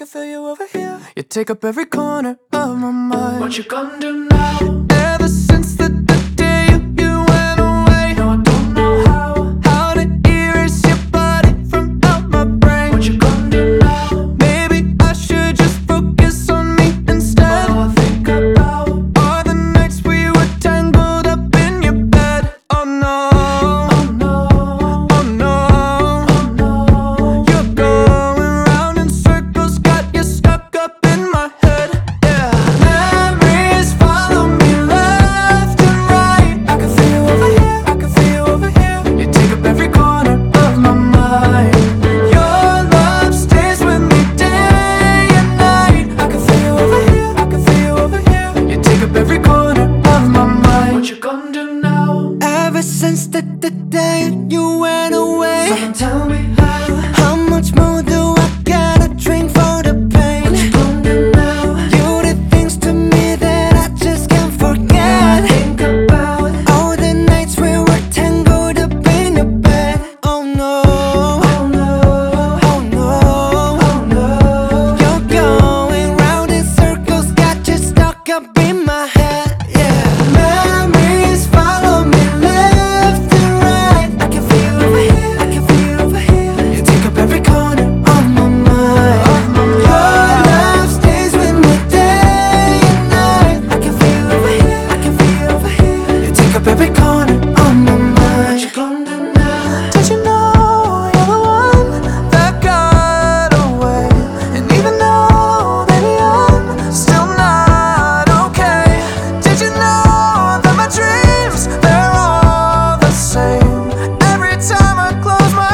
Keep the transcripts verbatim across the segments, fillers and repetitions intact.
can feel you over here. You take up every corner of my mind. What you gonna do now? Ever since the, the day you, you went away, No, I don't know how. how to erase your body from out my brain. What you gonna do now? Maybe I should just focus on me instead. All I think about Are the nights we were tangled up in your bed. Oh no, oh no, oh no, oh no. you're going round in circles, got you stuck up in my head. Yeah, memories follow me left and right. I can feel you over here, I can feel you over here. You take up every corner of my mind. Your love stays with me day and night. I can feel you over here, I can feel you over here. You take up every corner of my mind. What you gonna do now? Ever since the, the day you went away, Someone tell me how. how much more do I gotta drink for the pain? What you gonna do now? You did things to me that I just can't forget. Think about All the nights we were tangled up in your bed. Oh no, oh no, oh no, oh no. you're going round in circles, got you stuck up in my head. Yeah, memories follow me left and right. I can feel you over here, I can feel you over here. You take up every corner of my mind. Your love stays with me day and night. I can feel you over here, I can feel you over here. You take up every corner of my What you mind. gonna do now? Did you know you're the one that got away? And even though, baby, I'm still not okay. Did you know that my dreams, they're all the same? Every time I close my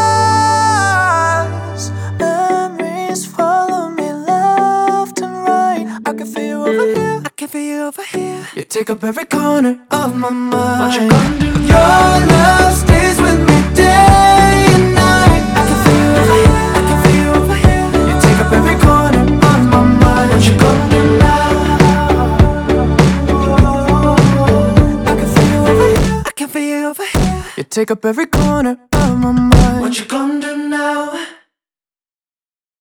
eyes, memories follow me left and right. I can feel you over here, I can feel you over here. You take up every corner of my mind. What you gonna do Your now? love stays with me day and night. I can feel you over here, I can feel you over here. You take up every corner of my mind. What you gonna do now? I can feel you over here, I can feel you over here. You take up every corner of my mind. What you gonna do now?